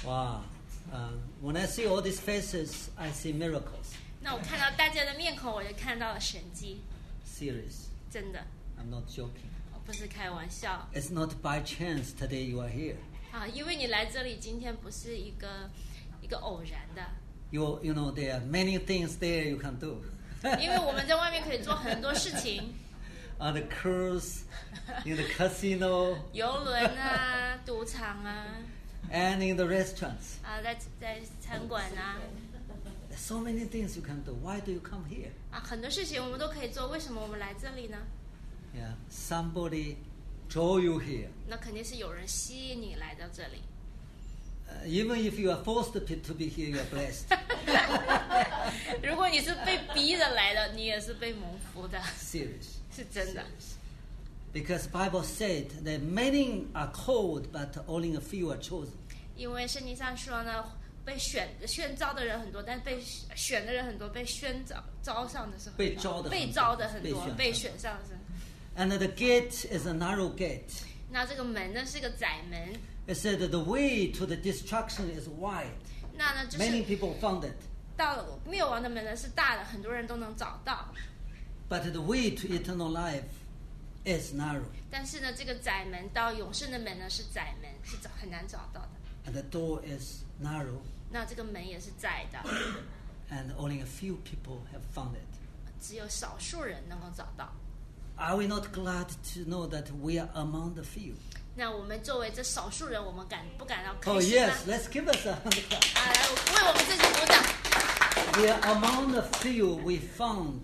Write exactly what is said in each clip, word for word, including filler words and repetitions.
Wow. Um, when I see all these faces, I see miracles. 那我看到大家的面孔，我就看到了神迹。 Serious. 真的， I'm not joking. 我不是开玩笑 It's not by chance today you are here. 啊！因为你来这里，今天不是一个一个偶然的， You, you know, there are many things there you can do. 因为我们在外面可以做很多事情， On the cruise, in the casino, 游轮啊、赌场啊， and in the restaurants. 啊，在在餐馆啊， There's so many things you can do. Why do you come here? 啊，很多事情我们都可以做。为什么我们来这里呢？ Yeah, somebody draw you here. 那肯定是有人吸引你来到这里。 Uh, even if you are forced to be, to be here, you are blessed. 如果你是被逼着来的，你也是被蒙福的， Serious. 是真的。 Because Bible said that many are called, but only a few are chosen. 因为圣经上说呢，被选宣召的人很多，但被选的人很多，被宣召招上的是很多， 被招的很多被招的很多， 被选被选上的是。 And the gate is a narrow gate. 那这个门呢是个窄门， It said that the way to the destruction is wide. 那呢就 Many 是 people found it. 到灭亡的门呢是大的，很多人都能找到。 But the way to eternal life is narrow. 但是呢，这个窄门到永生的门呢是窄门，是找很难找到的。 And the door is narrow. 那这个门也是窄的， And only a few people have found it. 只有少数人能够找到。 Are we not glad to know that we are among the few? 那我们作为这少数人，我们感不感到开 Oh 心呢？ yes, let's give us a hand clap. 啊，来为我们自己鼓掌。 We are among the few we found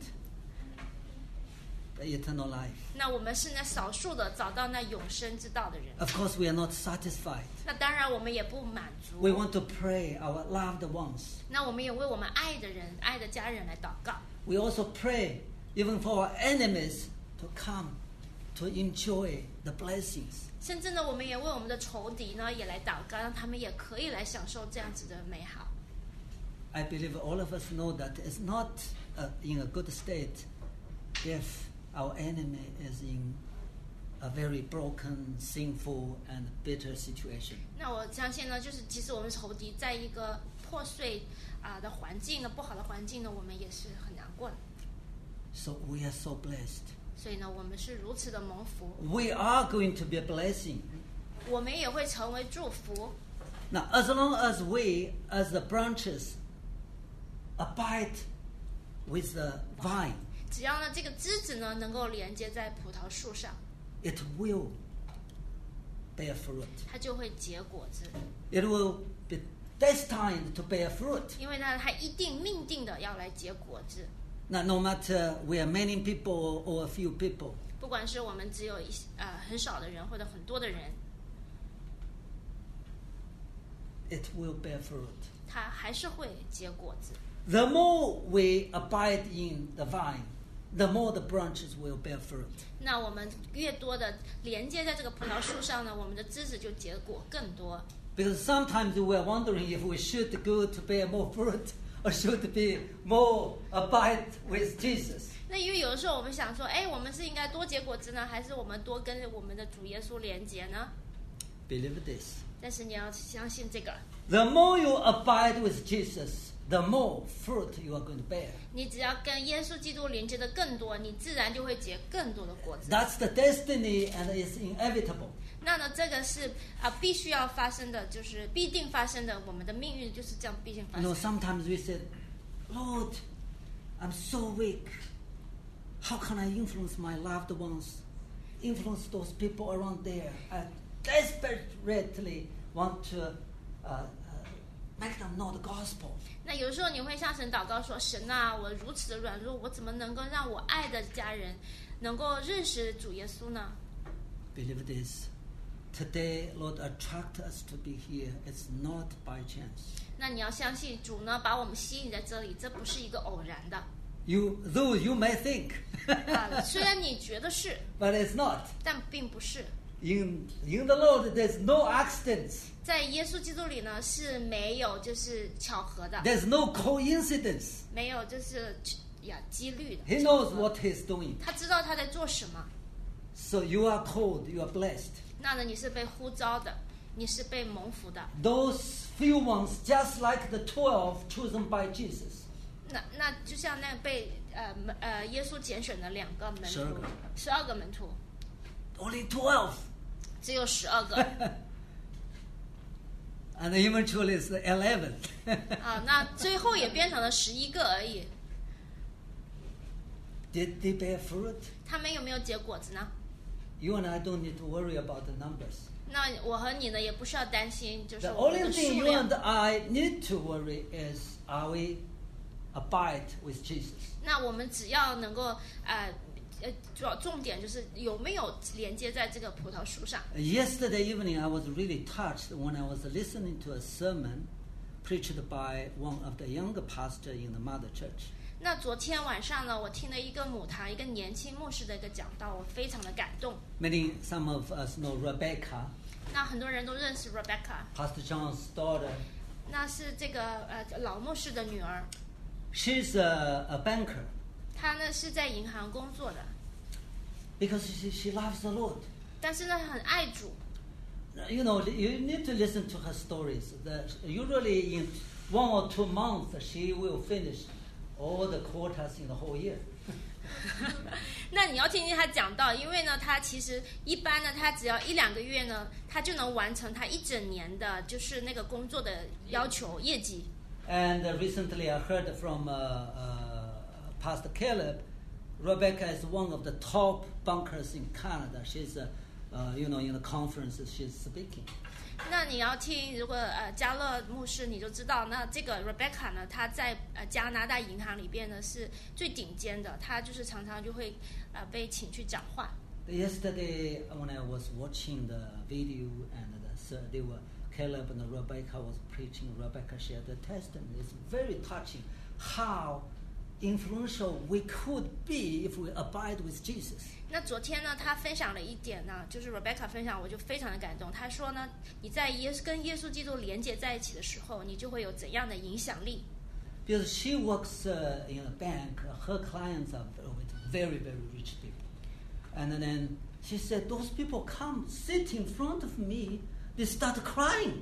the eternal life. 那我们是那少数的找到那永生之道的人。 Of course, we are not satisfied. 那当然，我们也不满足。 We want to pray our loved ones. 那我们也为我们爱的人、爱的家人来祷告。 We also pray even for our enemies to come to enjoy the blessings. 甚至呢，我们也为我们的仇敌呢也来祷告，让他们也可以来享受这样子的美好。 I believe all of us know that it's not uh, in a good state if our enemy is in a very broken, sinful, and bitter situation. 那我相信呢，就是即使我们仇敌在一个破碎啊、的环境呢、不好的环境呢，我们也是很难过的。 So we are so blessed. 所以呢，我们是如此的蒙福， We are going to be a blessing. 我们也会成为祝福。 Now, as long as we, as the branches, abide with the vine, 只要呢这个枝子呢能够连接在葡萄树上， it will bear fruit. 它就会结果子。 It will be destined to bear fruit. 因为呢，它一定命定的要来结果子。 Now, no matter we are many people or a few people, 不管是我们只有一呃很少的人，或者很多的人， it will bear fruit. 它还是会结果子。 The more we abide in the vine, the more the branches will bear fruit. 那我们越多的连接在这个葡萄树上呢，我们的枝子就结果更多。 Because sometimes we are wondering if we should go to bear more fruit or should be more abide with Jesus. 那因为有的时候我们想说，哎，我们是应该多结果子呢，还是我们多跟我们的主耶稣连接呢？ Believe this. 但是你要相信这个， The more you abide with Jesus, the more fruit you are going to bear. 你只要跟耶稣基督连接的更多，你自然就会结更多的果子。 That's the destiny and it's inevitable. 那呢，这个是啊、呃必须要发生的，就是必定发生的，我们的命运就是这样必定发 You 生 know, sometimes we say, Lord, I'm so weak. How can I influence my loved ones? Influence those people around there. I desperately want to uh, uh, make them know the gospel. 那有时候你会向神祷告说：“神啊，我如此的软弱，我怎么能够让我爱的家人能够认识主耶稣呢？” Believe this. Today, Lord, attract us to be here. It's not by chance. 那你要相信主呢，把我们吸引在这里，这不是一个偶然的 You, though you may think, 啊。虽然你觉得是， but it's not. 但并不是。 In in the Lord, there's no accidents. 在耶稣基督里呢，是没有就是巧合的， There's no coincidence. 没有就是呀几率的。 He knows what he's doing. 他知道他在做什么。 So you are called, you are blessed. 那呢，你是被呼召的， 你是被蒙福的。 Those few ones, just like the twelve chosen by Jesus. 那那就像那被呃门呃耶稣拣选的两个门徒十二个， 十二个门徒， Only twelve. 只有十二个 And eventually it's eleven. 啊，那最后也变成了十一个而已。 Did they bear fruit? 他们有没有结果子呢？ You and I don't need to worry about the numbers. 那我和你呢，也不需要担心，就是 The 我们 only 的 thing 数 you 量 and。I need to worry is, are we abide with Jesus? 那我们只要能够呃呃，主要重点就是有没有连接在这个葡萄树上。 Yesterday evening, I was really touched when I was listening to a sermon preached by one of the younger pastors in the mother church. 那昨天晚上呢，我听了一个母堂一个年轻牧师的一个讲道，我非常的感动。 Many, some of us know Rebecca, 那很多人都认识 Rebecca， Pastor John's daughter. 那是这个呃老牧师的女儿， She's a, a banker 她呢是在银行工作的， because she, she loves the Lord. 但是呢很爱主。 You know, you need to listen to her stories. The, usually in one or two months, she will finish all the quotas in the whole year. 那你要听听她讲道，因为呢，她其实一般呢，她只要一两个月呢，她就能完成她一整年的，就是那个工作的要求业绩。 And uh, recently I heard from uh, uh, Pastor Caleb, Rebecca is one of the top bankers in Canada. She's, uh, uh, you know, in the conferences she's speaking. 那你要听，如果呃加勒牧师你就知道，那这个 Rebecca 呢，她在呃加拿大银行里边呢是最顶尖的，她就是常常就会呃被请去讲话。 Yesterday when I was watching the video and the, they were, Caleb and Rebecca was preaching, Rebecca shared the testimony. It's very touching how influential we could be if we abide with Jesus. 那昨天呢，她分享了一点呢，就是 Rebecca 分享，我就非常的感动。她说呢，你在耶跟耶稣基督连接在一起的时候，你就会有怎样的影响力？ Because she works uh, in a bank, her clients are with very, very rich people. And then she said, those people come, sit in front of me, they start crying.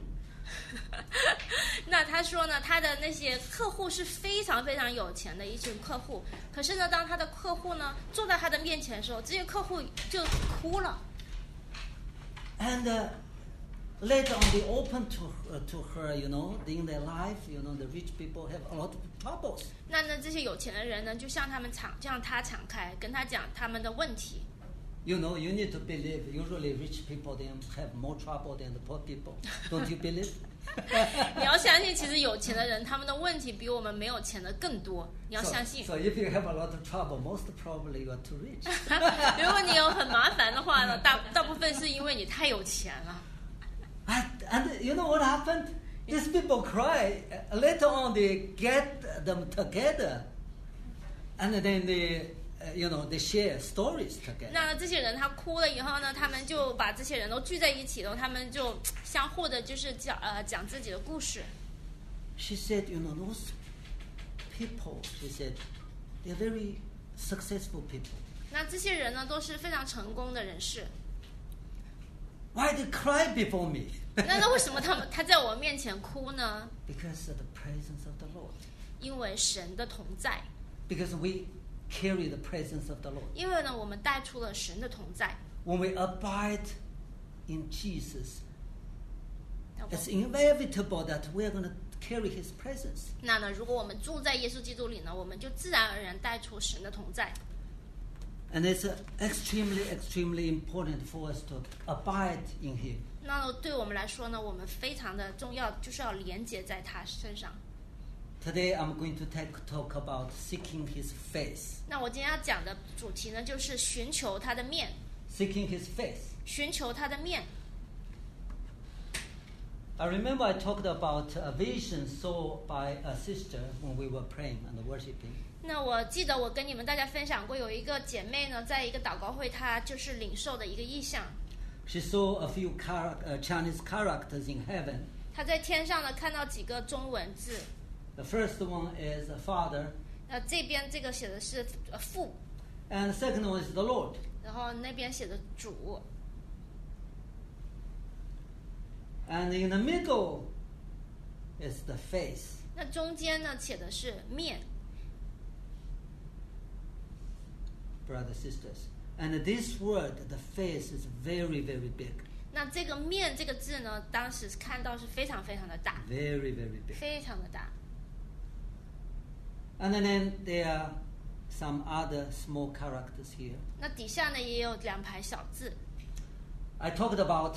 那他说呢，他的那些客户是非常非常有钱的一群客户，可是呢，当他的客户呢坐在他的面前的时候，这些客户就哭了。 And uh, later on, they open to uh, to her, you know, in their life, you know, the rich people have a lot of troubles. 那呢，这些有钱的人呢，就向他们敞，向他敞开，跟他讲他们的问题。 You know, you need to believe. Usually, rich people they have more trouble than the poor people. Don't you believe? 你要相信，其实有钱的人他们的问题比我们没有钱的更多。你要 So, 相信。 so if you have a lot of trouble, most probably you are too rich. 如果你有很麻烦的话呢，大大部分是因为你太有钱了。 And, and you know what happened? These people cry. Uh, Later on, they get them together, and then they, uh, you know, they share stories together. 那这些人他哭了以后呢，他们就把这些人都聚在一起，然后他们就相互的，就是讲呃讲自己的故事。 She said, you know, those people, she said, they're very successful people. 那这些人呢，都是非常成功的人士。 Why they cry before me? 那那为什么他们他在我面前哭呢？ Because of the presence of the Lord. 因为神的同在， Because we carry the presence of the Lord. 因为呢，我们带出了神的同在。 When we abide in Jesus, 那我 it's inevitable that we're going to carry His presence. 那呢，如果我们住在耶稣基督里呢，我们就自然而然带出神的同在。 And it's uh, extremely, extremely important for us to abide in Him. 那对我们来说呢，我们非常的重要，就是要连接在他身上。 Today I'm going to take, talk about seeking His face. 那我今天要讲的主题呢，就是寻求他的面， Seeking His face. 寻求他的面。 I remember I talked about a vision saw by a sister when we were praying and worshiping. 那我记得我跟你们大家分享过，有一个姐妹呢，在一个祷告会，她就是领受的一个意象。 She saw a few char- uh, Chinese characters in heaven. 她在天上呢看到几个中文字， The first one is Father, 那这边这个写的是呃父， and the second one is the Lord. 然后那边写的主。 And in the middle is the face. 那中间呢写的是面。 Brothers, sisters. And this word, the face, is very, very big. 那这个面这个字呢，当时看到是非常非常的大， Very, very big. 非常的大。 And then there are some other small characters here. 那底下呢也有两排小字。 I talked about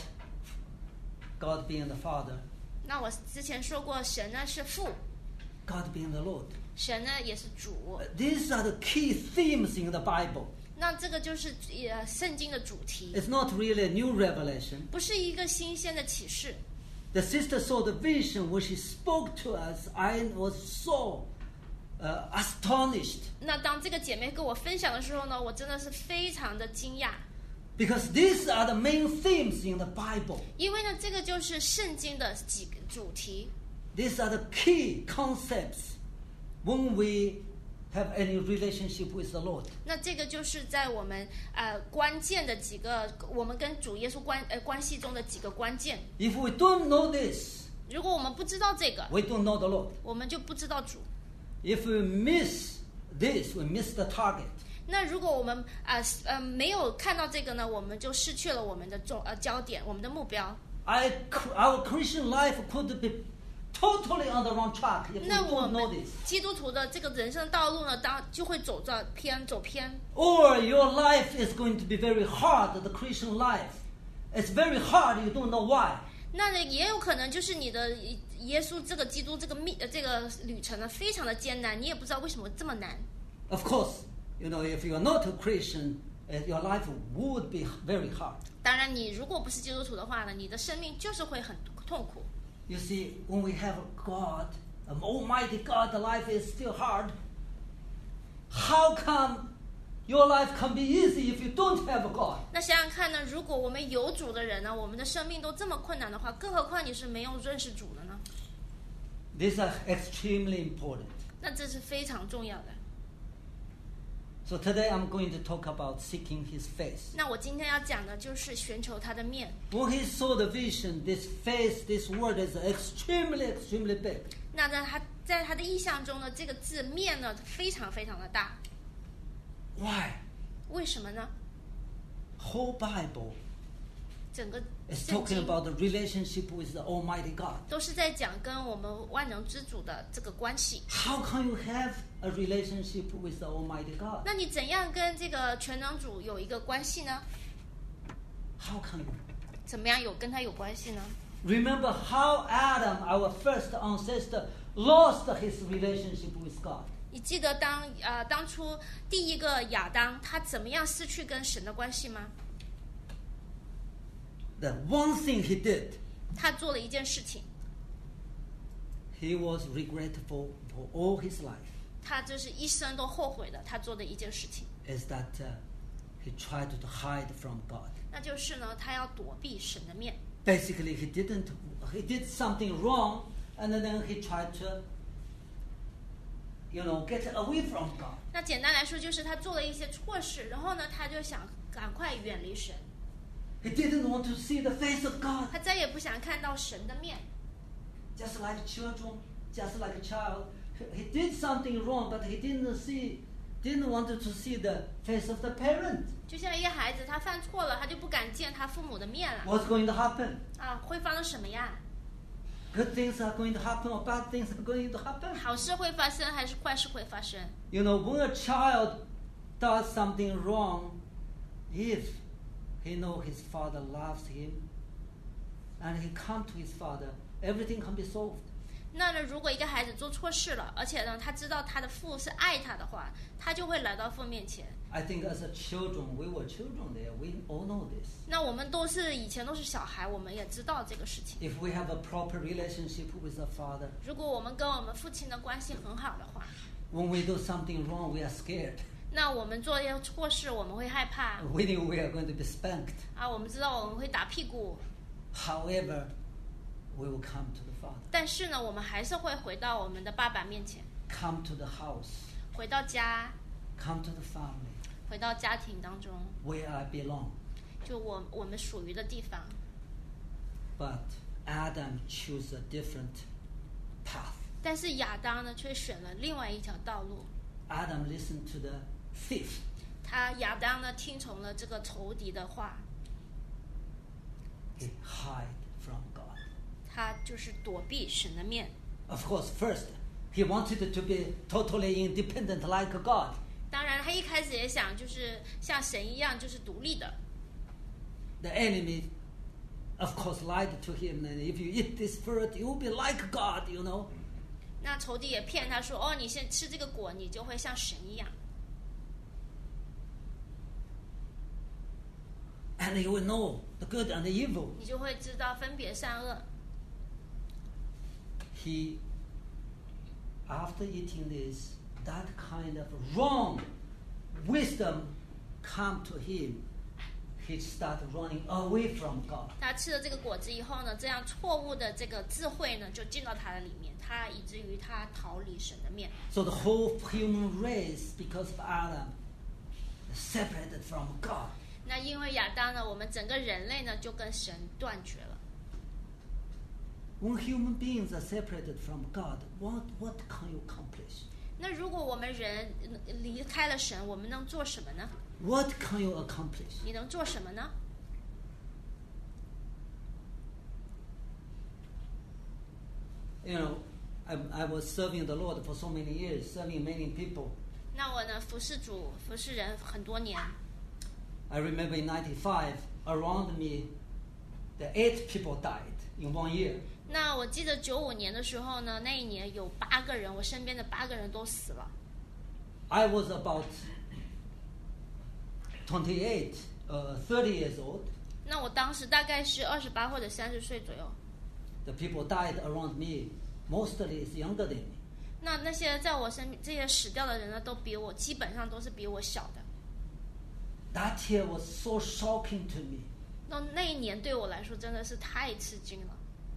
God being the Father, 那我之前说过，神呢是父， God being the Lord. 神呢也是主。 These are the key themes in the Bible. 那这个就是呃圣经的主题， It's not really a new revelation. 不是一个新鲜的启示。 The sister saw the vision when she spoke to us. I was so uh, astonished 那当这个姐妹跟我分享的时候呢，我真的是非常的惊讶， because these are the main themes in the Bible. 因为呢这个就是圣经的几个主题， These are the key concepts when we have any relationship with the Lord. 那这个就是在我们呃关键的几个，我们跟主耶稣关呃关系中的几个关键。 If we don't know this, 如果我们不知道这个， we don't know the Lord. 我们就不知道主。 If we miss this, we miss the target. 那如果我们呃呃没有看到这个呢，我们就失去了我们的重呃焦点，我们的目标。 I, our Christian life could be totally on the wrong track if we 那我 don't know 们 this. 基督徒的这个人生道路呢，当就会走到偏走偏。 Or your life is going to be very hard, the Christian life. It's very hard, you don't know why. 那呢，也有可能就是你的耶稣这个基督这个密呃这个旅程呢，非常的艰难，你也不知道为什么这么难。 Of course, you know, if you're not a Christian, uh, your life would be very hard. 当然，你如果不是基督徒的话呢，你的生命就是会很痛苦。 You see, when we have God, an almighty God, the life is still hard. How come your life can be easy if you don't have God? 那想想看呢，如果我们有主的人呢，我们的生命都这么困难的话，更何况你是没有认识主的呢？ These are extremely important. 那这是非常重要的。 So today I'm going to talk about seeking His face. 那我今天要讲的就是寻求他的面。 When he saw the vision, this face, this word is extremely, extremely big. 那在他在他的意象中呢，这个字面呢非常非常的大。 Why? 为什么呢？ Whole Bible 整个 is 圣 talking 经 about the relationship with the Almighty God. 都是在讲跟我们万能之主的这个关系。 How can you have a relationship with the Almighty God? 那你怎样跟这个全能主有一个关系呢？ How can you? 怎么样有跟他有关系呢？ Remember how Adam, our first ancestor, lost his relationship with God. 你记得当呃当初第一个亚当他怎么样失去跟神的关系吗？ The one thing he did, 他做了一件事情， he was regretful for all his life, 他就是一生都后悔的，他做的一件事情， is that uh, he tried to hide from God. 那就是呢，他要躲避神的面。 Basically, he didn't, he did something wrong, and then he tried to, you know, get away from God. 那简单来说，就是他做了一些错事，然后呢，他就想赶快远离神， He didn't want to see the face of God. 他再也不想看到神的面。 Just like children, just like a child, he did something wrong, but he didn't see, didn't want to see the face of the parent. 就像一个孩子，他犯错了，他就不敢见他父母的面了。 What's going to happen? 啊，会发生什么呀？ Good things are going to happen or bad things are going to happen. 好事会发生还是坏事会发生？ You know, when a child does something wrong, if he knows his father loves him, and he comes to his father, everything can be solved. 那呢，如果一个孩子做错事了，而且呢，他知道他的父是爱他的话，他就会来到父面前。 I think as a children, we were children there, we all know this. 那我们都是以前都是小孩，我们也知道这个事情。 If we have a proper relationship with the father, 如果我们跟我们父亲的关系很好的话， when we do something wrong, we are scared. 那我们做一些错事，我们会害怕 We knew we are going to be spanked. 啊，我们知道我们会打屁股， However, we will come to the father, 但是呢，我们还是会回到我们的爸爸面前， come to the house, 回到家， come to the family, 回到家庭当中， where I belong. 就我我们属于的地方。 But Adam chose a different path. 但是亚当呢，却选了另外一条道路。 Adam listened to the thief. 他亚当呢，听从了这个仇敌的话， He hid from God. 他就是躲避神的面。 Of course, first, he wanted to be totally independent like God. 当然，他一开始也想就是像神一样，就是独立的。 The enemy, of course, lied to him. And if you eat this fruit, you will be like God, you know. 那仇敌也骗他说：“哦，你先吃这个果，你就会像神一样。” And you will know the good and the evil. 你就会知道分别善恶。 He, after eating this, that kind of wrong wisdom come to him. He started running away from God. 他吃了这个果子以后呢，这样错误的这个智慧呢，就进到他的里面，他以至于他逃离神的面。 So the whole human race, because of Adam, is separated from God. 那因为亚当呢，我们整个人类呢就跟神断绝了。 When human beings are separated from God, what, what can you accomplish? 那如果我们人离开了神，我们能做什么呢？ What can you accomplish? 你能做什么呢？ You know, I, I was serving the Lord for so many years, serving many people. 那我呢，服侍主、服侍人很多年。 I remember in ninety-five, around me, the eight people died in one year. 那我记得九五年的时候呢，那一年有八个人，我身边的八个人都死了。 I was about twenty-eight, uh, thirty years old. 那我当时大概是二十八或者三十岁左右。 The people died around me, mostly is younger than me. 那那些在我身边这些死掉的人呢，都比我基本上都是比我小的。 That year was so shocking to me. 那那一年对我来说真的是太吃惊了。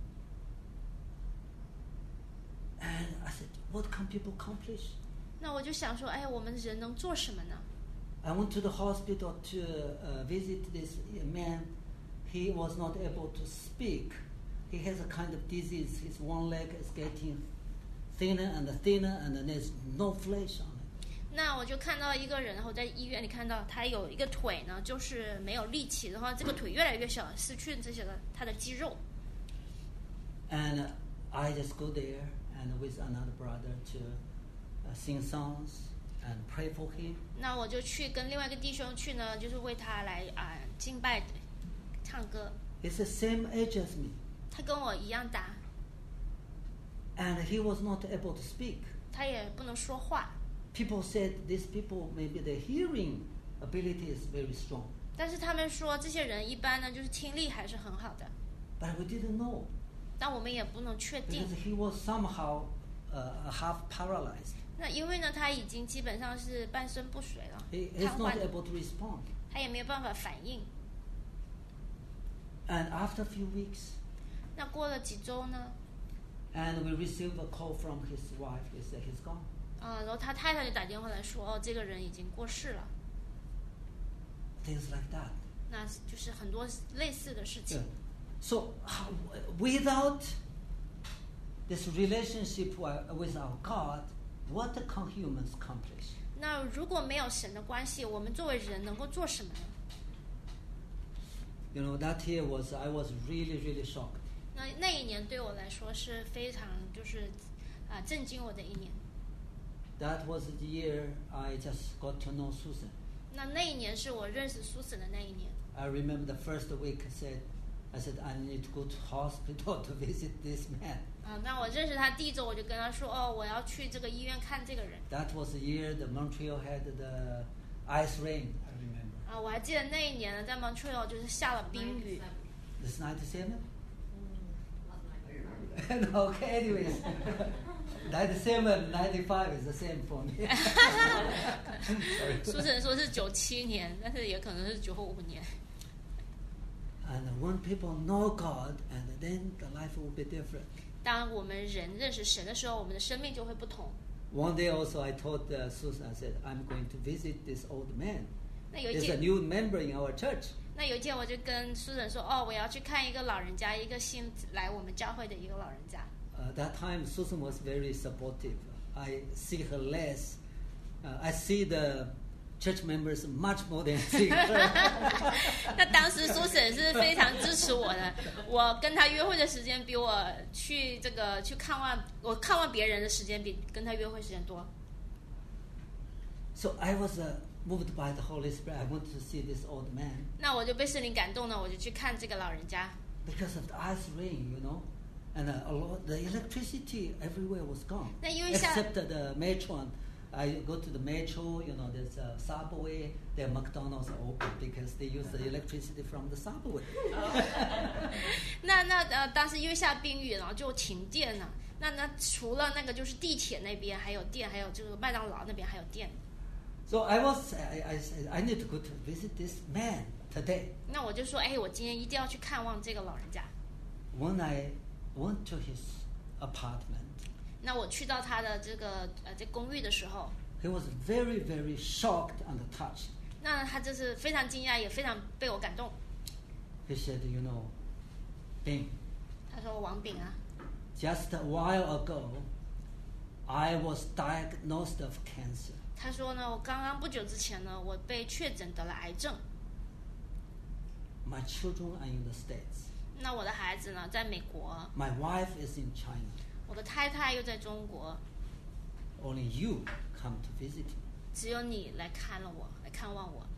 And I said, what can people accomplish? 那我就想说，哎，我们人能做什么呢？ I went to the hospital to uh, visit this man. He was not able to speak. He has a kind of disease. His one leg is getting thinner and thinner, and there's no flesh on it. 那我就看到一个人，然后在医院里看到他有一个腿呢，就是没有力气，然后这个腿越来越小，失去这些的他的肌肉。 And uh, I just go there and with another brother to uh, sing songs and pray for him. 那我就去跟另外一个弟兄去呢，就是为他来啊、呃、敬拜、唱歌。 He's the same age as me. 他跟我一样大， And he was not able to speak. 他也不能说话。 People said these people, maybe their hearing ability is very strong. 但是他们说这些人一般呢，就是听力还是很好的， But we didn't know. 但我们也不能确定 Because。he was somehow uh, half paralyzed. 那因为呢，他已经基本上是半身不遂了， He is 瘫 not 痪的， able to respond. 他也没有办法反应。 And after a few weeks, 那过了几周呢， and we received a call from his wife. He said he's gone. 啊、然后他太太就打电话来说，哦，这个人已经过世了。 Things like that. 那就是很多类似的事 Yeah. 情。 So how, without this relationship wi- with our God, what can humans accomplish? 那如果没有神的关系，我们作为人能够做什么呢？ You know, that year was, I was really, really shocked. 那那一年对我来说是非常就是啊、震惊我的一年。 That was the year I just got to know Susan. 那那一年是我认识苏婶的那一年。 I remember the first week I said, I said, I need to go to hospital to visit this man. 啊，那我认识他第一周，我就跟他说，哦，我要去这个医院看这个人。 That was the year the Montreal had the ice rain, I remember. 啊，我还记得那一年呢，在 Montreal 就是下了冰雨。 This ninety-seven? Okay, anyways. ninety-seven, ninety-five is the same for me. 苏婶说是九七年，但是也可能是九五年。 And when people know God, and then the life will be different. 当我们人认识神的时候，我们的生命就会不同。 One day also I told uh, Susan, I said, I'm going to visit this old man. 那有一 There's a 件， new member in our church. 那有一天我就跟苏人说，哦，我要去看一个老人家，一个新来我们教会的一个老人家。 Uh, that time, Susan was very supportive. I see her less. Uh, I see the church members much more than see her. 那当时苏婶是非常支持我的，我跟他约会的时间比我去这个去看望我看望别人的时间比跟他约会时间多。 So I was uh, moved by the Holy Spirit. I wanted to see this old man. 那我就被圣灵感动了，我就去看这个老人家。 Because of the ice rain, you know, and uh, a lot, the electricity everywhere was gone. 那因为下 Except the metro. I go to the metro, you know, there's a subway, their McDonald's are open because they use the electricity from the subway. 那那呃，当时因为下冰雨，然后就停电了。那那除了那个就是地铁那边还有电，还有这个麦当劳那边还有电。 So I was, I, I said, I need to go to visit this man today. 那我就说，哎，我今天一定要去看望这个老人家。 When I went to his apartment, 那我去到他的这个呃这公寓的时候， he was very, very shocked and touched. 那他就是非常惊讶，也非常被我感动。 He said, you know, Bing, 他说王炳啊， just a while ago, I was diagnosed of cancer. 他说呢，我刚刚不久之前呢，我被确诊得了癌症。 My children are in the States. 那我的孩子呢，在美国， My wife is in China. 我的太太又在中国， Only you come to visit me. 只有你来看了我，来看望我。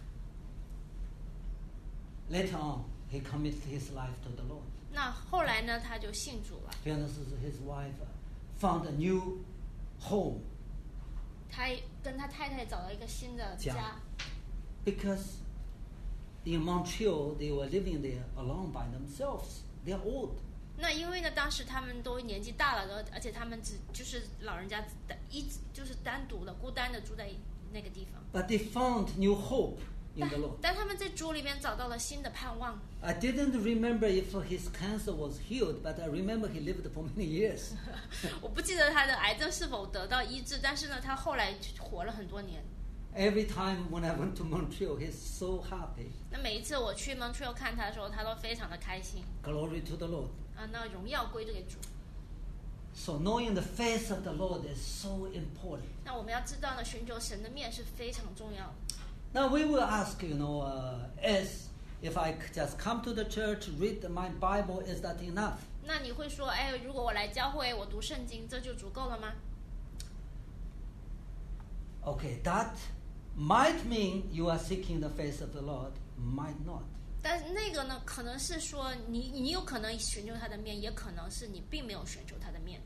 Later on, he committed his life to the Lord. 那后来呢，他就信主了。 He understood his wife found a new home. 他跟他太太找到一个新的家。 家 Because in Montreal, they were living there alone by themselves. They are old. 那因为呢，当时他们都年纪大了，然后而且他们只就是老人家单一就是单独的、孤单的住在那个地方。 But they found new hope in the 但 Lord. 但他们在主里面找到了新的盼望。 I didn't remember if his cancer was healed, but I remember he lived for many years. 我不记得他的癌症是否得到医治，但是呢，他后来活了很多年。 Every time when I went to Montreal, he's so happy. 那每一次我去 Montreal 看他的时候，他都非常的开心。 Glory to the Lord. 啊，那荣耀归给主。 So knowing the face of the Lord is so important. 那我们要知道呢，寻求神的面是非常重要的。 Now we will ask, you know, uh, is if I just come to the church, read my Bible, is that enough? 那你会说，哎，如果我来教会，我读圣经，这就足够了吗？ Okay, that might mean you are seeking the face of the Lord, might not. 但是那个呢，可能是说你你有可能寻求他的面，也可能是你并没有寻求他的面。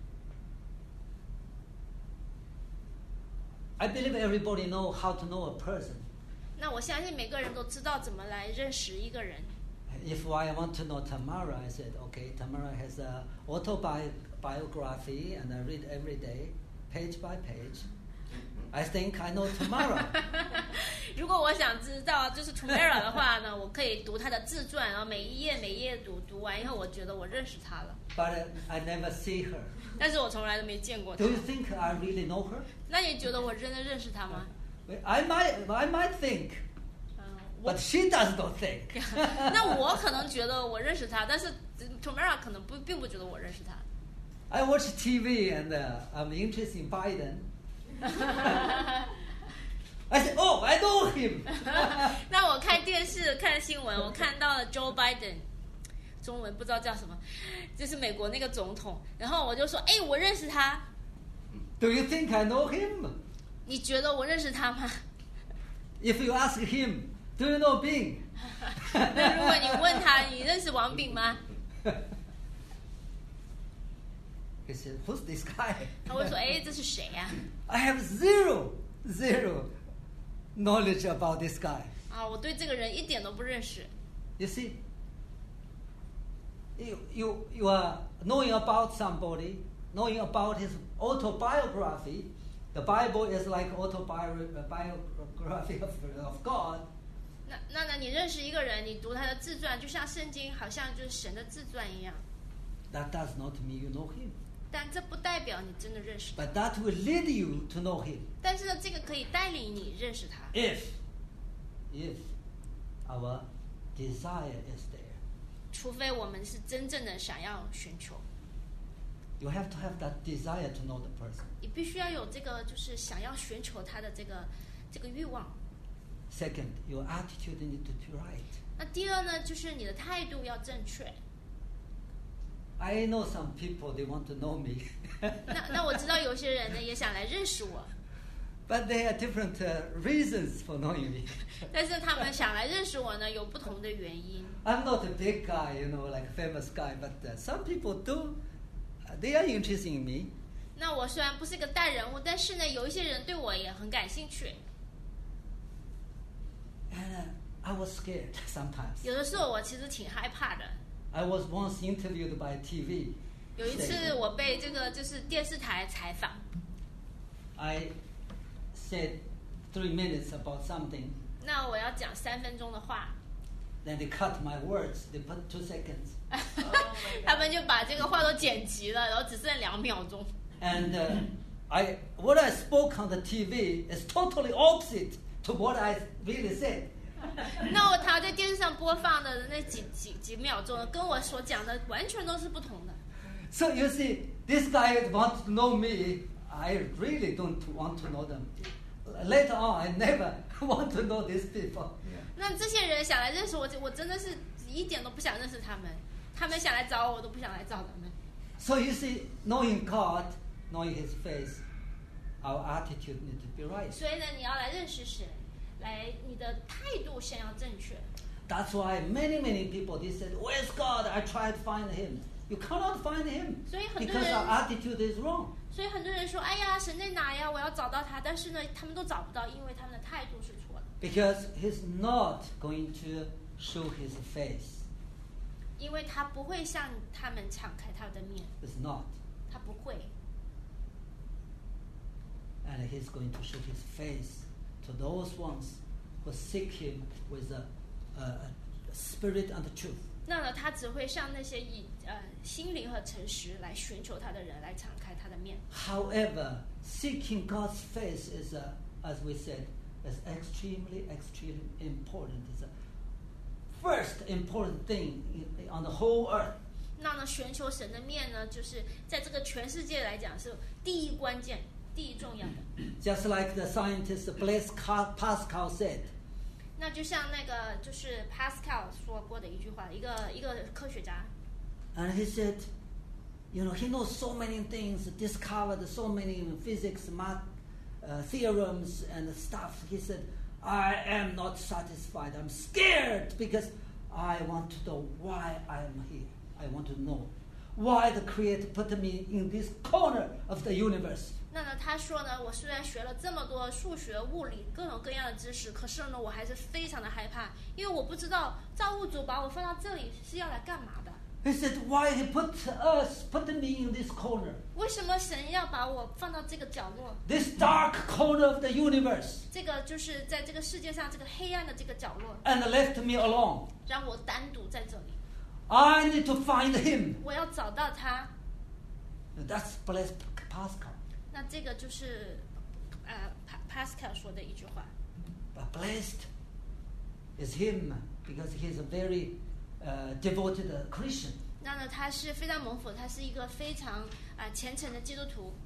I believe everybody know how to know a person. 那我相信每个人都知道怎么来认识一个人。 If I want to know Tamara, I said, okay, Tamara has a autobiography and I read every day, page by page. I think I know Tamara. 如果我想知道就是 Tamara 的话呢，我可以读她的自传，然后每一页每一页读，读完以后我觉得我认识她了。 But I never see her. 但是我从来都没见过她 Do。you think I really know her? 那你觉得我真的认识她吗？ I might, I might think, 嗯，我 but she does not think. 那我可能觉得我认识她，但是 Tamara 可能不并不觉得我认识她。 I watch T V and uh, I'm interested in Biden. I said, oh, I know him. 那我看电视看新闻，我看到了 Joe Biden， 中文不知道叫什么，就是美国那个总统。然后我就说，哎，我认识他。 Do you think I know him? 你觉得我认识他吗？ If you ask him, do you know Bing? 那如果你问他，你认识王炳吗？ He said, who's this guy? 他会说，哎，这是谁呀、 I have zero, zero knowledge about this guy. 啊？我对这个人一点都不认识。 You see, you, you, you are knowing about somebody, knowing about his autobiography. The Bible is like autobiography of, of God. 那那那你认识一个人，你读他的自传，就像圣经，好像就是神的自传一样。 That does not mean you know him. 但这不代表你真的认识他。 But that will lead you to know him. 但是呢，这个可以带领你认识他。 If, if our desire is there. 除非我们是真正的想要寻求， You have to have that desire to know the person. 你必须要有这个就是想要寻求他的这个这个欲望。 Second, your attitude needs to be right. 那第二呢，就是你的态度要正确。 I know some people, they want to know me. 那那我知道有些人呢也想来认识我， But they have different uh, reasons for knowing me. 但是他们想来认识我呢有不同的原因。 I'm not a big guy, you know, like a famous guy, but uh, some people do. Uh, they are interested in me. 那我虽然不是一个大人物，但是呢有一些人对我也很感兴趣。 And uh, I was scared sometimes. 有的时候我其实挺害怕的。 I was once interviewed by T V. 有一次我被这个就是电视台采访， I said three minutes about something. 那我要讲三分钟的话， Then they cut my words. They put two seconds. 他们就把这个话都剪辑了，然后只剩两秒钟。 And uh, I, what I spoke on the T V is totally opposite to what I really said. 那我他在电视上播放的那几几几秒钟，跟我所讲的完全都是不同的。 So you see, this guy wants to know me. I really don't want to know them. Later on, I never want to know these people. 那这些人想来认识我，我真的是一点都不想认识他们。他们想来找我，我都不想来找他们。 So you see, knowing God, knowing His face, our attitude needs to be right. 所以呢，你要来认识神，来你的态度先要正确。 That's why many, many people, they said, where's God? I tried to find Him. You cannot find Him 所以很多 because 人 our attitude is wrong. 所以很多人说：“哎呀，神在哪呀？我要找到他。”但是呢，他们都找不到，因为他们的态度是错的。 Because He's not going to show His face. 因为他不会向他们敞开他的面， It's not. 他不会。 And He's going to show His face to those ones who seek Him with a, a, a spirit and the truth. 那呢，他只会向那些以呃心灵和诚实来寻求他的人来敞开他的面。 However, seeking God's face is, a, as we said, is extremely, extremely important. It's the first important thing in, on the whole earth. 那呢，寻求神的面呢，就是在这个全世界来讲是第一关键、第一重要的。 Just like the scientist Blaise Pascal said, 那就像那个就是 Pascal 说过的一句话，一个一个科学家， and he said, you know, he knows so many things, discovered so many physics, math, uh, theorems and stuff. He said, I am not satisfied. I'm scared because I want to know why I am here. I want to know why the Creator put me in this corner of the universe. 那呢，他说呢，我虽然学了这么多数学、物理各种各样的知识，可是呢，我还是非常的害怕，因为我不知道造物主把我放到这里是要来干嘛的。 He said, why He put us, put me in this corner, 为什么神要把我放到这个角落？ this dark corner of the universe, 这个就是在这个世界上这个黑暗的这个角落， and left me alone? 让我单独在这里。 I need to find Him. 我要找到他。 That's Blaise Pascal. 那这个就是呃 Pascal 说的一句话。 But blessed is him because he's a very uh, devoted uh, Christian. 那呢，他是非常蒙福，他是一个非常啊、呃、虔诚的基督徒。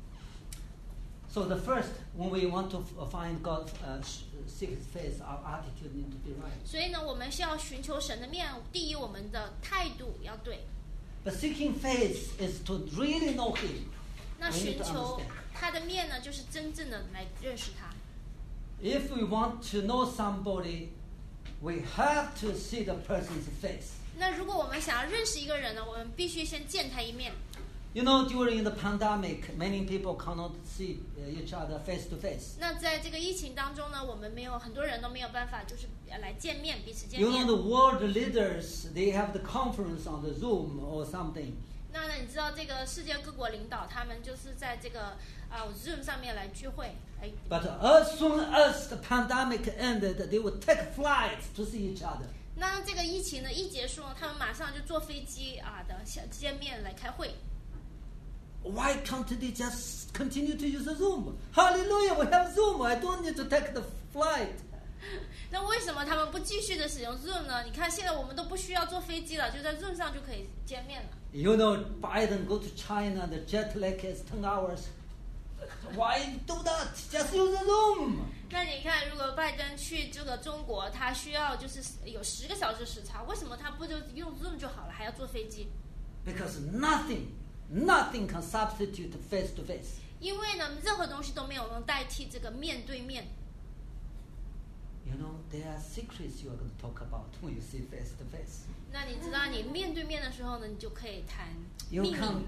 So the first, when we want to f- find God, uh, seek His face, our attitude needs to be right. 所以呢，我们需要寻求神的面。第一，我们的态度要对。 But seeking face is to really know Him. 那 We need 寻 to 求 understand. 他的面呢，就是真正的来认识他。 If we want to know somebody, we have to see the person's face. 那如果我们想要认识一个人呢，我们必须先见他一面。 You know, during the pandemic, many people cannot see uh, each other face to face. 那在这个疫情当中呢，我们没有很多人都没有办法，就是来见面，彼此见 You know, 面。 the world leaders, they have the conference on the Zoom or something. 那呢，你知道这个世界各国领导他们就是在这个啊、呃、Zoom 上面来聚会，来 But as soon as the pandemic ended, they would take flights to see each other. 那这个疫情呢一结束呢，他们马上就坐飞机啊的想见面来开会。 Why can't they just continue to use Zoom? Hallelujah, we have Zoom. I don't need to take the flight. 那为什么他们不继续的使用 Zoom 呢？你看现在我们都不需要坐飞机了，就在 Zoom 上就可以见面了。 You know, Biden go to China, the jet lag is ten hours. Why do that? Just use the Zoom. 那你看，如果拜登去这个中国，他需要就是有十个小时时差，为什么他不就用 Zoom 就好了，还要坐飞机？ Because nothing, nothing can substitute face to face. 因为呢，任何东西都没有能代替这个面对面。 You know, there are secrets you are going to talk about when you see face to face. 那你知道，你面对面的时候呢，你就可以谈 You 秘密。 can,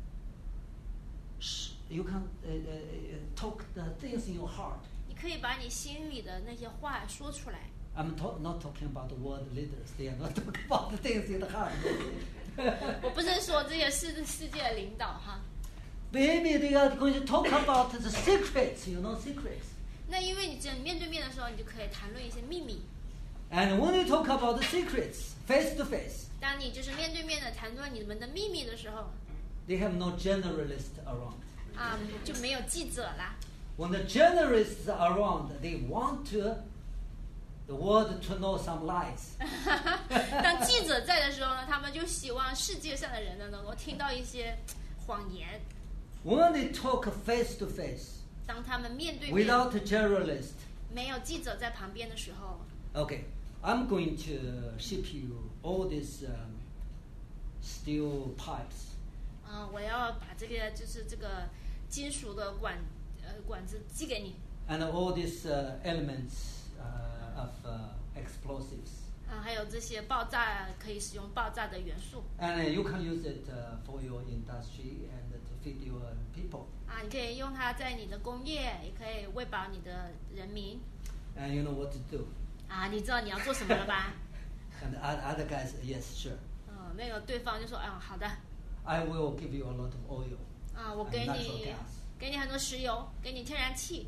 you can uh, uh, talk the things in your heart. 你可以把你心里的那些话说出来。 I'm talk, not talking about the world leaders. They are not talking about the things in the heart. 我不是说这些世世界的领导哈。 Maybe they are going to talk about the secrets, you know, secrets. 那因为你只有面对面的时候，你就可以谈论一些秘密。 And when you talk about the secrets, face to face, 当你就是面对面的谈论你们的秘密的时候， they have no generalist around. 啊，就没有记者啦。 When the generalists are around, they want to the world to know some lies. 当记者在的时候呢，他们就希望世界上的人呢能够听到一些谎言。 When they talk face to face, 当他们面对面 without a generalist, 没有记者在旁边的时候， okay, I'm going to ship you all these um, steel pipes. 嗯、我要把这个就是这个金属的管呃管子寄给你， And all these uh, elements uh, of uh, explosives. 啊、还有这些爆炸可以使用爆炸的元素， And uh, you can use it uh, for your industry and to feed your people. 啊，你可以用它在你的工业，也可以喂饱你的人民， And you know what to do. 啊，你知道你要做什么了吧？ And the oth- other guys, yes, sure. 嗯，那个对方就说，嗯，好的， I will give you a lot of oil 啊，我 and 给 natural 你 gas. 给你很多石油，给你天然气，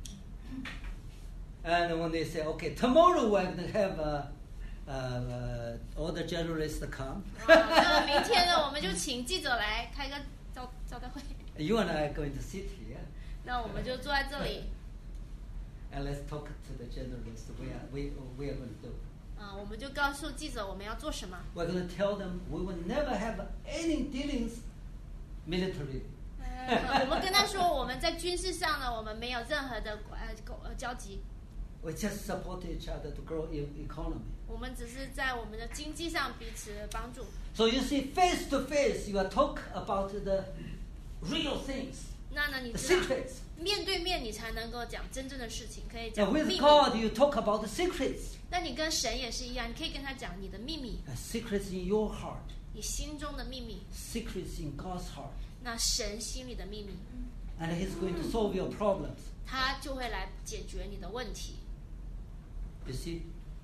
And when they say, okay, tomorrow we're going to have uh, uh, uh, all the journalists come, 啊，那明天呢，我们就请记者来开个招招待会， you and I are going to sit here 那我们就坐在这里， and let's talk to the journalists. We are, we, we are going to do. 啊，我们就告诉记者我们要做什么。 We're going to tell them we will never have any dealings militarily. 呃，我们跟他说，我们在军事上呢，我们没有任何的呃沟呃交集， We just support each other to grow e- economy. 我们只是在我们的经济上彼此帮助。 So you see, face to face, you are talk about the real things, 那呢，你 the 知道， secrets. 面对面你才能够讲真正的事情，可以讲 And 秘 with 密。 God, you talk about the secrets. 那你跟神也是一样，你可以跟他讲你的秘密， Uh, secrets in your heart, 你心中的秘密， secrets in God's heart. 那神心里的秘密， And He's going to solve your problems. 他就会来解决你的问题。 You see,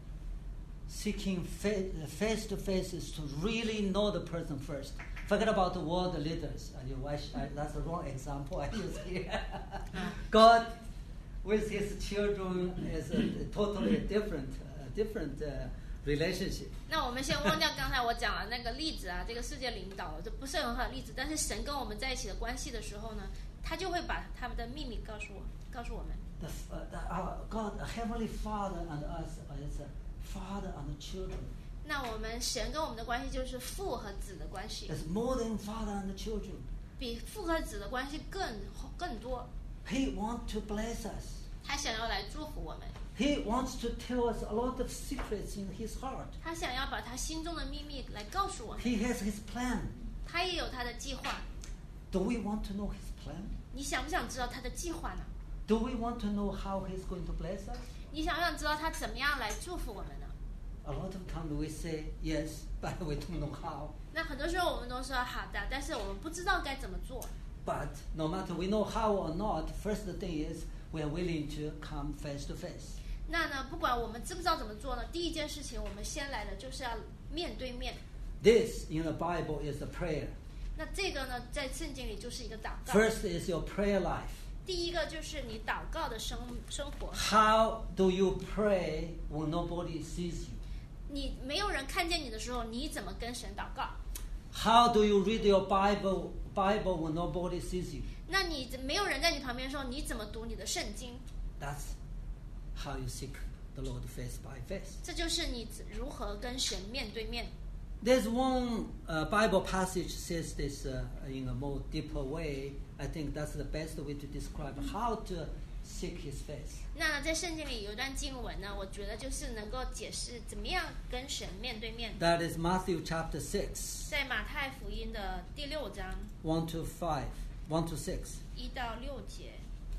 seeking fa- face to face is to really know the person first. Forget about the world leaders. And you wish I, that's the wrong example I use here. God, with His children, is a, a totally different, uh, different uh, relationship. 那我们先忘掉刚才我讲的那个例子啊，这个世界领导这不是很好的例子，但是神跟我们在一起的关系的时候呢，他就会把他们的秘密告诉我，告诉我们。 The, f- uh, the, our God, a Heavenly Father, and us as a father and children. 那我们神跟我们的关系就是父和子的关系， It's more than father and children. 比父和子的关系更更多。 He wants to bless us. 他想要来祝福我们， He wants to tell us a lot of secrets in His heart. 他想要把他心中的秘密来告诉我们。 He has His plan. 他也有他的计划， Do we want to know His plan? 你想不想知道他的计划呢？ Do we want to know how He's going to bless us? 你想不想知道他怎么样来祝福我们呢？ A lot of times we say yes, but we don't know how. 那很多时候我们都说好的，但是我们不知道该怎么做。 But no matter we know how or not, first thing is we are willing to come face to face. 那呢，不管我们知不知道怎么做呢，第一件事情我们先来的就是要面对面。 This in the Bible is a prayer. 那这个呢，在圣经里就是一个祷告。 First is your prayer life. 第一个就是你祷告的生生活。 How do you pray when nobody sees you? 你没有人看见你的时候，你怎么跟神祷告？ How do you read your Bible Bible when nobody sees you? 那你没有人在你旁边的时候，你怎么读你的圣经？ That's how you seek the Lord face by face. 这就是你如何跟神面对面。 There's one uh, Bible passage says this uh, in a more deeper way. I think that's the best way to describe how to seek His face. 那在圣经里有一段经文呢，我觉得就是能够解释怎么样跟神面对面。 That is Matthew chapter six. 在马太福音的第六章 one to five, one to six. 一到六节。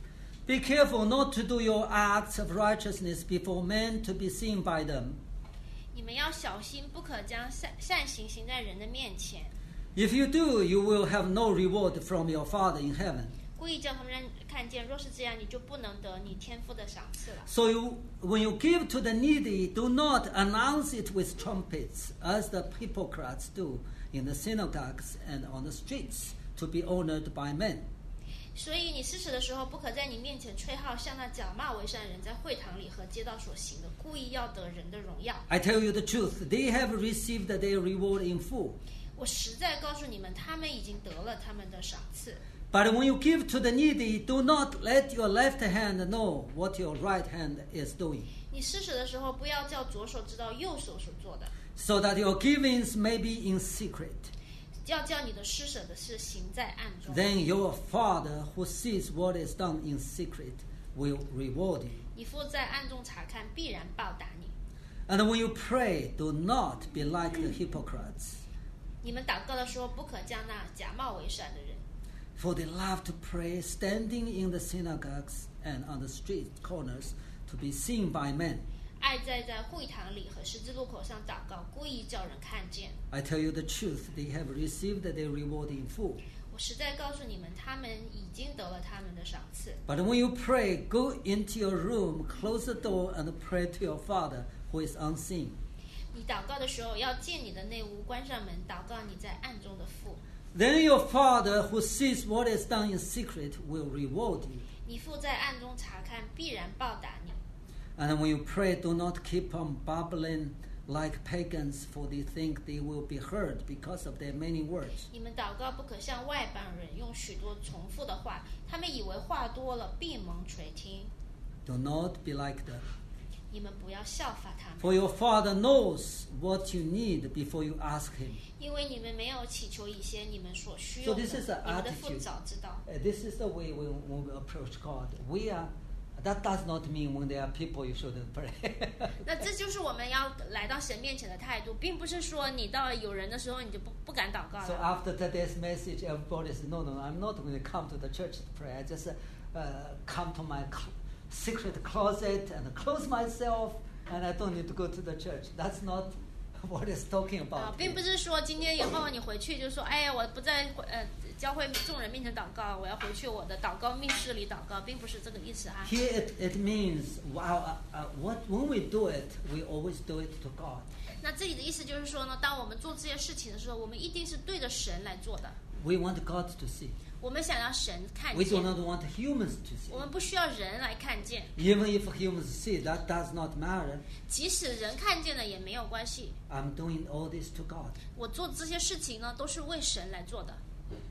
Be careful not to do your acts of righteousness before men to be seen by them. 你们要小心，不可将善善行行在人的面前。 If you do, you will have no reward from your Father in heaven. 故意叫他们看见，若是这样，你就不能得你天父的赏赐了。 So you, when you give to the needy, do not announce it with trumpets, as the hypocrites do in the synagogues and on the streets, to be honored by men. 所以你施舍的时候，不可在你面前吹号，像那假冒为善人在会堂里和街道所行的，故意要得人的荣耀。 I tell you the truth, they have received their reward in full. 我实在告诉你们，他们已经得了他们的赏赐。 But when you give to the needy, do not let your left hand know what your right hand is doing, 你施舍的时候，不要叫左手知道右手所做的， so that your givings may be in secret. 要叫你的施舍的事行在暗中。 Then your Father who sees what is done in secret will reward you. 你父在暗中查看，必然报答你。 And when you pray, do not be like the hypocrites, 你们祷告的时候，不可将那假冒为善的人， for they love to pray standing in the synagogues and on the street corners to be seen by men. 爱在在会堂里和十字路口上祷告，故意叫人看见。 I tell you the truth, they have received their reward in full. 我实在告诉你们，他们已经得了他们的赏赐。 But when you pray, go into your room, close the door, and pray to your Father who is unseen. 你祷告的时候，要进你的内屋，关上门，祷告你在暗中的父。 Then your Father who sees what is done in secret will reward you. 你父在暗中查看，必然报答你。 And when you pray, do not keep on babbling like pagans, for they think they will be heard because of their many words. 你们祷告不可像外邦人用许多重复的话，他们以为话多了必蒙垂听。 Do not be like them. 你们不要效法他们， For your Father knows what you need before you ask Him. 因为你们没有祈求以前你们所需 So 用的， this is the 你们的父 attitude. 早知道。 Uh, this is the way we, when we approach God. We are. That does not mean when there are people you shouldn't pray. 那这就是我们要来到神面前的态度，并不是说你到有人的时候你就不不敢祷告 So 了。 after today's message, everybody says, no, no, I'm not going to come to the church to pray. I just uh, come to my cl- secret closet and close myself, and I don't need to go to the church. That's not what it's talking 啊 about. 并不是说今天以后你回去就说，哎呀，我不在呃教会众人面前祷告，我要回去我的祷告密室里祷告，并不是这个意思啊。 Here it, it means, wow, uh, uh, what, when we do it, we always do it to God. 那这里的意思就是说呢，当我们做这些事情的时候，我们一定是对着神来做的。 We want God to see. 我们想要神看 We do 见， not want humans to see. 我们不需要人来看见， Even if humans see, that does not matter. 即使人看见了也没有关系。 I'm doing all this to God. 我做这些事情呢，都是为神来做的。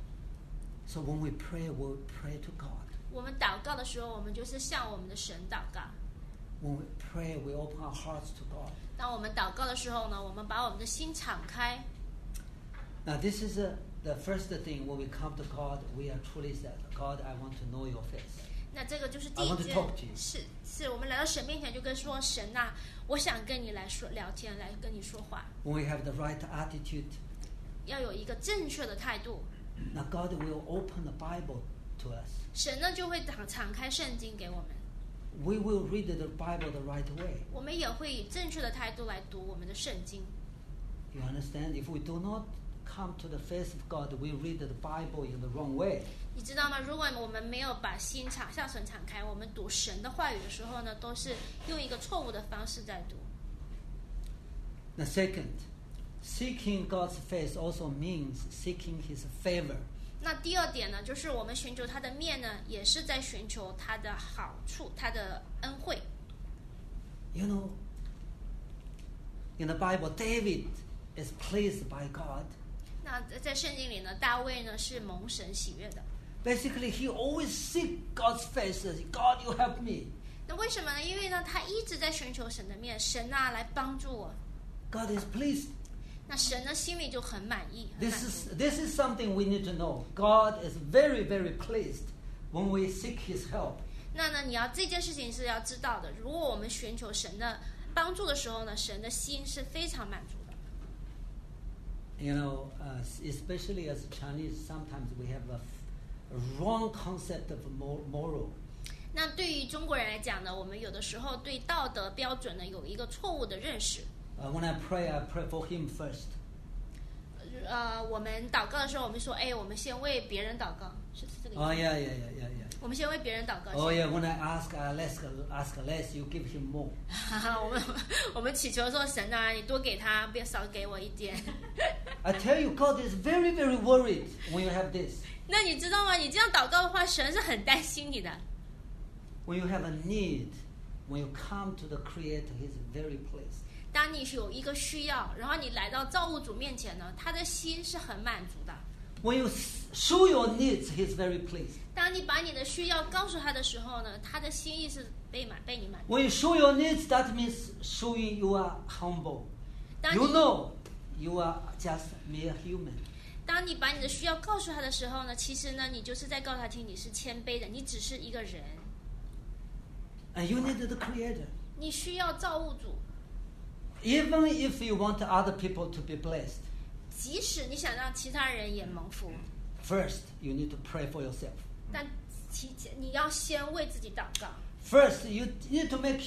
So when we pray, we'll pray to God. 我们祷告的时候，我们就是向我们的神祷告。 When we pray, we open our hearts to God. 当我们祷告的时候呢，我们把我们的心敞开。 Now, this is uh, the first thing when we come to God, we are truly said, God, I want to know your face. 那这个就是第 I 一 want to 件 talk to you. 是是我们来到神面前就跟说神呐、啊，我想跟你来说聊天，来跟你说话， When we have the right attitude, 要有一个正确的态度。 now God will open the Bible to us. 神呢就会敞敞开圣经给我们， We will read the Bible the right way. 我们也会以正确的态度来读我们的圣经。 You understand? If we do not come to the face of God, we read the Bible in the wrong way. 你知道吗？如果我们没有把心敞向神敞开，我们读神的话语的时候呢，都是用一个错误的方式在读。 The second, seeking God's face also means seeking His favor. 那第二点呢，就是我们寻求他的面呢，也是在寻求他的好处，他的恩惠。 You know, in the Bible, David is pleased by God. 那在圣经里呢，大卫呢是蒙神喜悦的。 Basically, he always seek God's face. Says, God, you help me. 那为什么呢？因为呢，他一直在寻求神的面，神啊来帮助我。 God is pleased. 那神呢心里就很满意。很 This 满 is 足 this is something we need to know. God is very, very pleased when we seek His help. 那呢，你要这件事情是要知道的。如果我们寻求神的帮助的时候呢，神的心是非常满足的。 You know, uh, especially as Chinese, sometimes we have a, a wrong concept of mor- moral. 那对于中国人来讲呢，我们有的时候对道德标准呢有一个错误的认识。 Uh, when I pray, I pray for Him first. 呃，我们祷告的时候，我们说，哎，我们先为别人祷告，是这个意思。 Oh yeah, yeah, yeah, yeah, yeah. 我们先为别人祷告。 Oh yeah, when I ask, I ask, ask less, you give Him more. 我们我们祈求说，神啊，你多给他，别少给我一点。 I tell you, God is very, very worried when you have this. 那你知道吗？你这样祷告的话，神是很担心你的。 When you have a need, when you come to the Creator, He's very pleased. 当你有一个需要，然后你来到造物主面前呢，他的心是很满足的。 When you show your needs, He's very pleased. 当你把你的需要告诉他的时候呢，他的心意是被满被你满足。 When you show your needs, that means showing you are humble. 当 You 你 know you are just mere human. 当你把你的需要告诉他的时候呢，其实呢，你就是在告诉他听，你是谦卑的，你只是一个人， And you need the Creator. 你需要造物主。 Even if you want other people to be blessed, 即使你想让其他人也蒙福， first you need to pray for yourself. 但其你要先为自己祷告。 First, you need to make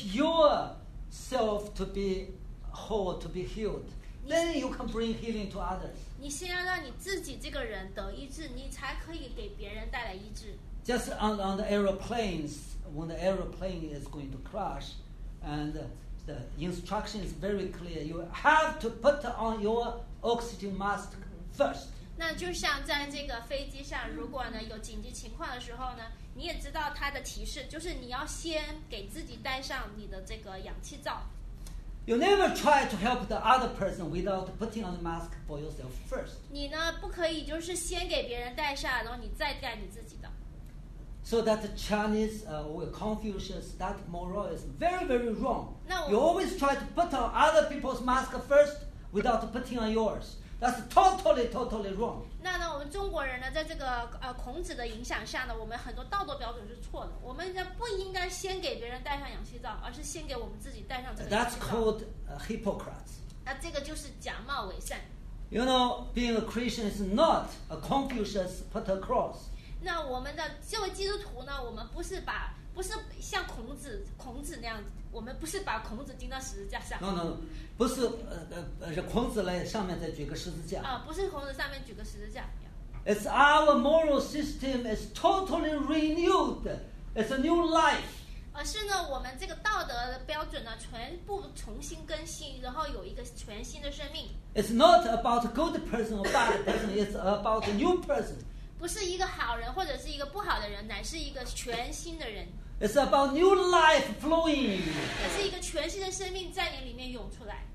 yourself to be whole, to be healed. Then you can bring healing to others. 你先要让你自己这个人得医治，你才可以给别人带来医治。 Just on, on the aeroplanes, when the aeroplane is going to crash, and uh, the instruction is very clear, you have to put on your oxygen mask first. 那就像在这个飞机上，如果呢有紧急情况的时候呢，你也知道它的提示，就是你要先给自己戴上你的这个氧气罩。 You never try to help the other person without putting on the mask for yourself first. 你呢不可以就是先给别人戴上，然后你再戴你自己的。 So that the Chinese uh, or Confucius, that moral is very, very wrong. No. You always try to put on other people's mask first without putting on yours. That's totally, totally wrong. 那呢，我们中国人呢，在这个呃孔子的影响下呢，我们很多道德标准是错的。我们呢不应该先给别人戴上氧气罩，而是先给我们自己戴上这个氧 That's 气罩。 called uh, hypocrites. 那这个就是假冒伪善。 You know, being a Christian is not a Confucius put a cross. 那我们的作为基督徒呢，我们不是把不是像孔子孔子那样子，我们不是把孔子钉到十字架上。 No, no, no. 不是呃呃呃孔子来上面再举个十字架。 啊，不是孔子上面举个十字架。 It's our moral system is totally renewed. It's a new life. 而是呢，我们这个道德的标准呢，全部重新更新，然后有一个全新的生命。 It's not about a good person or bad person. It's about a new person. 不是一个好人或者是一个不好的人，乃是一个全新的人。 It's about new life flowing in you. 也是一个全新的生命在你里面涌出来，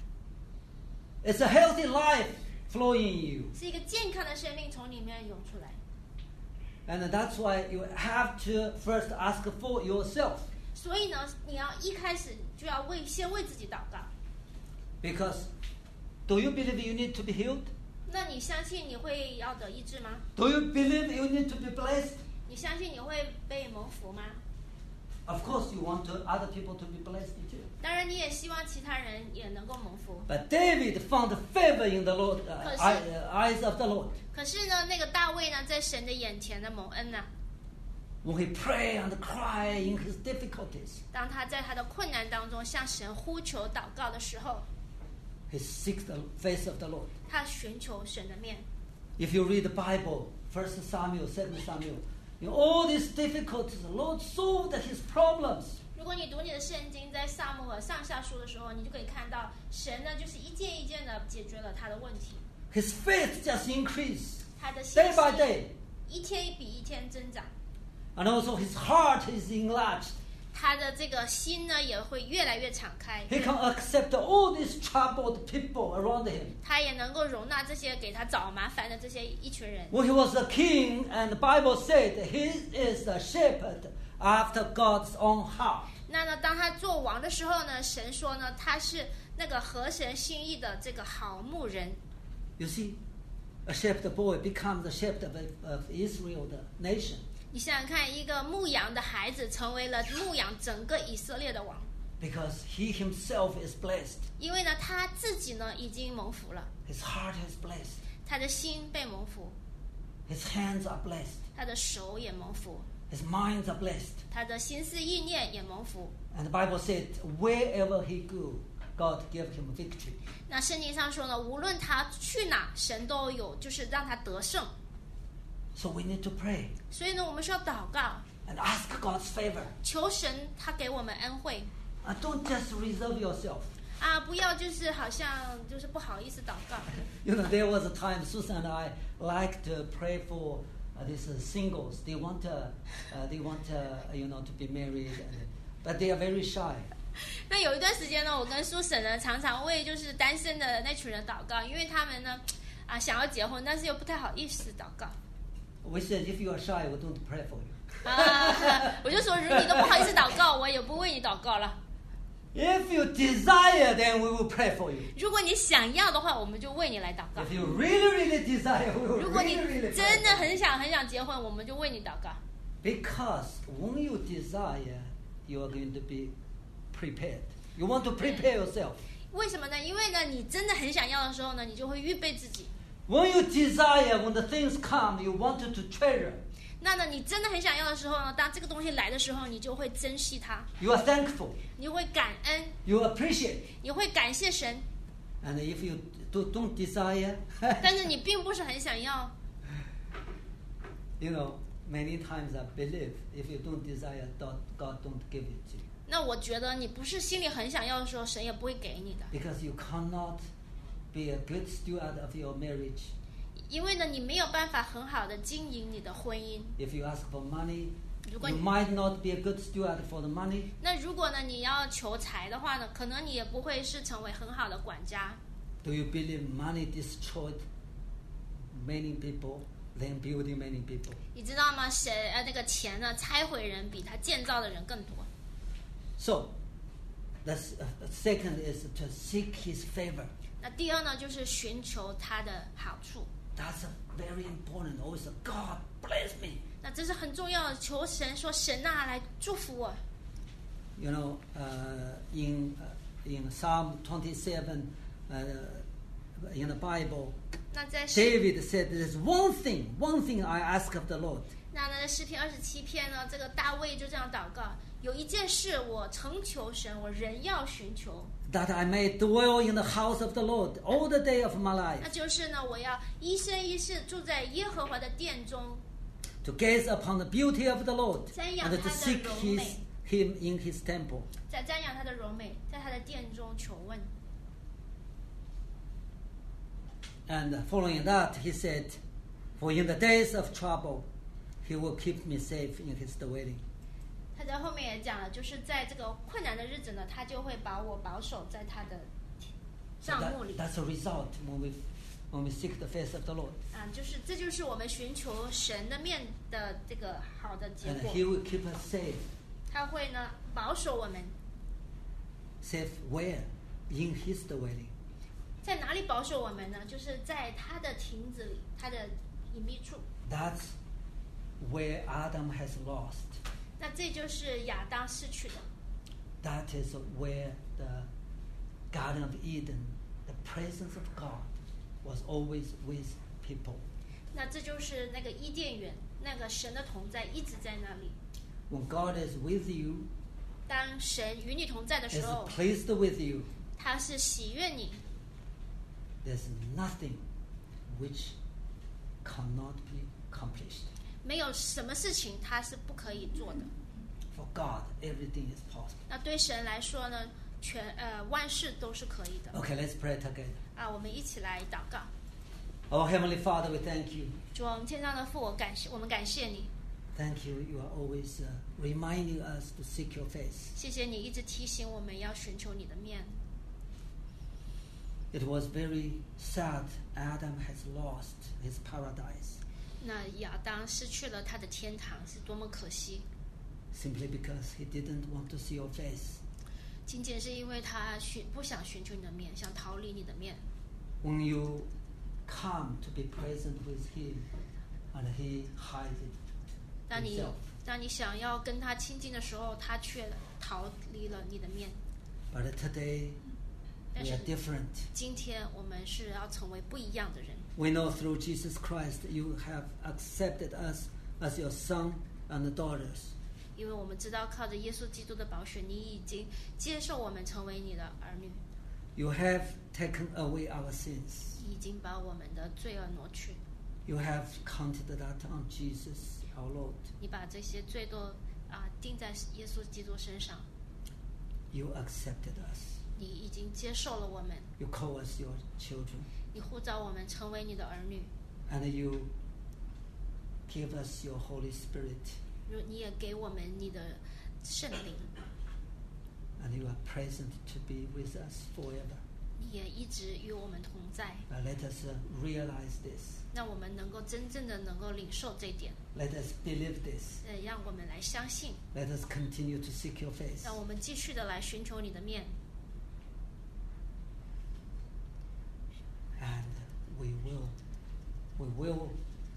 It's a healthy life flowing in you. 是一个健康的生命从里面涌出来。 And that's why you have to first ask for yourself. 所以呢，你要一开始就要为先为自己祷告。 Because do you believe you need to be healed? 那你相信你会要得医治吗？ Do you believe you need to be blessed? 你相信你会被蒙福吗？ Of course you want to, other people to be blessed too. 当然，你也希望其他人也能够蒙福。 But David found favor in the Lord, uh, 可是- eye- uh, eyes of the Lord. 可是呢，那个大卫呢，在神的眼前的蒙恩呢、 When he pray and cry in his difficulties, 当他在他的困难当中向神呼求祷告的时候， he seeks the face of the Lord. 他寻求神的面。 If you read the Bible, First Samuel, Second Samuel, in all these difficulties, the Lord solved his problems. 如果你读你的圣经，在撒母耳上下书的时候，你就可以看到神呢，就是一件一件的解决了他的问题。 His faith just increased 他的信 day by 心 day. 一天比一天增长， And also his heart is enlarged. 他的这个心呢也会越来越敞开， He can accept all these troubled people around him. 他也能够容纳这些给他找麻烦的这些一群人。 When he was a king, and the Bible said he is a shepherd after God's own heart. 那呢，当他做王的时候呢，神说呢，他是那个合神心意的这个好牧人。 You see, a shepherd boy becomes the shepherd of, of Israel, the nation. 你想想看，一个牧羊的孩子成为了牧养整个以色列的王。 Because he himself is blessed. 因为呢，他自己呢已经蒙福了， His heart is blessed. 他的心被蒙福， His hands are blessed. 他的手也蒙福， His minds are blessed. 他的心思意念也蒙福。 And the Bible said, wherever he go, God gave him victory. 那圣经上说呢，无论他去哪，神都有就是让他得胜。 So we need to pray 所以呢，我们需要祷告， and ask God's favor. 求神他给我们恩惠 And don't just reserve yourself. 啊，不要就是好像就是不好意思祷告。 You know, there was a time Susan and I like to pray for uh, these uh, singles. They want, uh, uh, they want, uh, you know, to be married, and, but they are very shy. 那有一段时间呢，我跟苏婶呢常常为就是单身的那群人祷告，因为他们呢啊想要结婚，但是又不太好意思祷告。 We said, if you are shy, we don't pray for you. 啊，我就说，如果你都不好意思祷告，我也不为你祷告了。 If you desire, then we will pray for you. 如果你想要的话，我们就为你来祷告。 If you really, really desire, we will 如果你 really, really 真的 pray. 很想很想结婚，我们就为你祷告。 Because when you desire, you are going to be prepared. You want to prepare yourself. 为什么呢？因为呢，你真的很想要的时候呢，你就会预备自己。 When you desire, when the things come, you wanted to treasure. 那呢，你真的很想要的时候呢，当这个东西来的时候，你就会珍惜它， You are thankful. 你会感恩， You appreciate. 你会感谢神。 And if you do, don't desire, 但是你并不是很想要。 you know, many times I believe if you don't desire, God God don't give it to you. 那我觉得你不是心里很想要的时候，神也不会给你的。 Because you cannot be a good steward of your marriage. 因为呢，你没有办法很好的经营你的婚姻。 If you ask for money, 如果 you 你 might not be a good steward for the money. 那如果呢，你要求财的话呢，可能你也不会是成为很好的管家。 Do you believe money destroyed many people than building many people? 你知道吗？谁呃那个钱呢，拆毁人比他建造的人更多。 So, the s- uh, second is to seek His favor. 那第二呢，就是寻求他的好处。 That's very important. Also, God bless me. 那这是很重要的，求神说神啊，来祝福我。 You know, uh, in uh, in Psalm twenty-seven, uh, in the Bible, 那在诗 David said, "There's one thing, one thing I ask of the Lord." 那呢，在诗篇二十七篇呢，这个大卫就这样祷告：有一件事我诚求神，我仍要寻求， That I may dwell in the house of the Lord all the day of my 那 life, 就是呢，我要一生一世住在耶和华的殿中， to gaze upon the beauty of the Lord 瞻仰 and 他 to 的 seek 荣 His 美， Him in His temple. 在瞻仰他的荣美，在他的殿中求问。 And following that, he said, "For in the days of trouble, He will keep me safe in His dwelling." 他在后面也讲了，就是在这个困难的日子呢，他就会把我保守在他的 So 帐 that, 幕里。 that's a result when we when we seek the face of the Lord, 啊，就是这就是我们寻求神的面的这个好的结 and 果。 He will keep us safe. 他会呢保守我们， Safe where? In His dwelling. 在哪里保守我们呢？就是在他的亭子里，他的隐秘处。 That's where Adam has lost. 那这就是亚当失去的。 That is where the Garden of Eden, the presence of God, was always with people. 那这就是那个伊甸园，那个神的同在一直在那里。 When God is with you, 当神与你同在的 is 时候， pleased with you, 他是喜悦你， there's nothing which cannot be accomplished. 没有什么事情他是不可以做的。 For God, everything is possible. 那对神来说呢，全呃万事都是可以的。 Okay, let's pray together. 啊，我们一起来祷告。 Our Heavenly Father, we thank you. 主啊，我们天上的父，我感谢我们感谢你， Thank you. You are always uh, reminding us to seek your face. 谢谢你一直提醒我们要寻求你的面。 It was very sad Adam has lost his paradise. 那亚当失去了他的天堂，是多么可惜！ simply because he didn't want to see your face. 仅仅是因为他寻不想寻求你的面，想逃离你的面。 When you come to be present with him, and he hides 当你 himself. 当你想要跟他亲近的时候，他却逃离了你的面。 But today, 但 we 是 are different. 今天我们是要成为不一样的人。 We know through Jesus Christ, you have accepted us as your son and daughters. 因为我们知道靠着耶稣基督的宝血，你已经接受我们成为你的儿女， You have taken away our sins. 已经把我们的罪恶挪去， You have counted that on Jesus, our Lord. 你把这些罪都啊钉在耶稣基督身上， You accepted us. 你已经接受了我们， You call us your children. 你呼召我们成为你的儿女， And you give us your Holy Spirit. 如你也给我们你的圣灵， And you are present to be with us forever. 你也一直与我们同在。 Now let us uh, realize this. 让我们能够真正的能够领受这一点， Let us believe this. 呃，让我们来相信， Let us continue to seek your face. 让我们继续的来寻求你的面， And we will, we will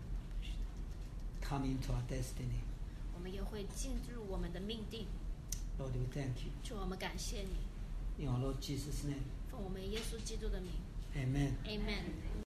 come into our destiny. 我们也会进入我们的命定。 Lord, we thank you. 主，我们感谢你， In our Lord Jesus' name. 奉我们耶稣基督的名 Amen. ，Amen。